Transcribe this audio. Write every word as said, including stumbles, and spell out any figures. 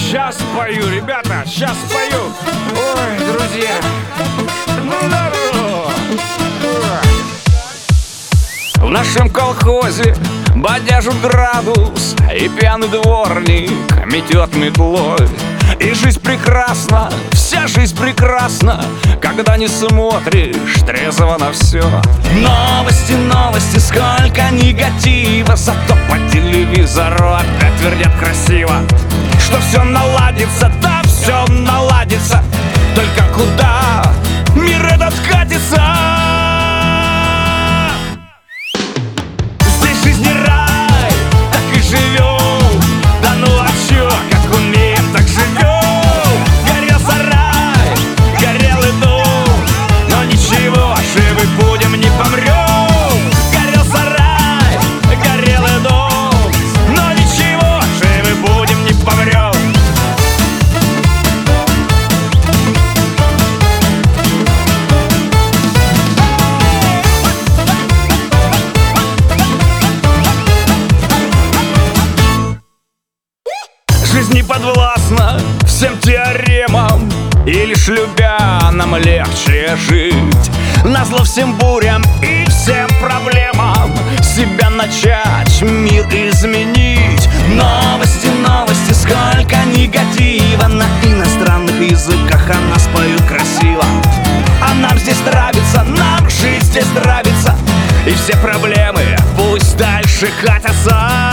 Сейчас спою, ребята, сейчас спою. Ой, друзья. Ну, здорово. В нашем колхозе бодяжут градус, и пьяный дворник метет метлой. И жизнь прекрасна, вся жизнь прекрасна, когда не смотришь трезво на все. Новости, новости, сколько негатива, зато по телевизору опять твердят красиво, что все наладится, да все наладится. Только куда мир этот катится? Здесь жизнь не рай, так и живем. Да ну а чё, как умеем, так живем. Горел сарай, горел и дом, но ничего, живы будем, не помрем. Горел сарай, горел и дом, но ничего, живы будем, не помрем. Жизнь не подвластна всем теоремам, и лишь любя нам легче жить. Назло всем бурям и всем проблемам себя начать, мир изменить. Новости, новости, сколько негатива. На иностранных языках о нас поют красиво. А нам здесь нравится, нам жить здесь нравится. И все проблемы пусть дальше катятся.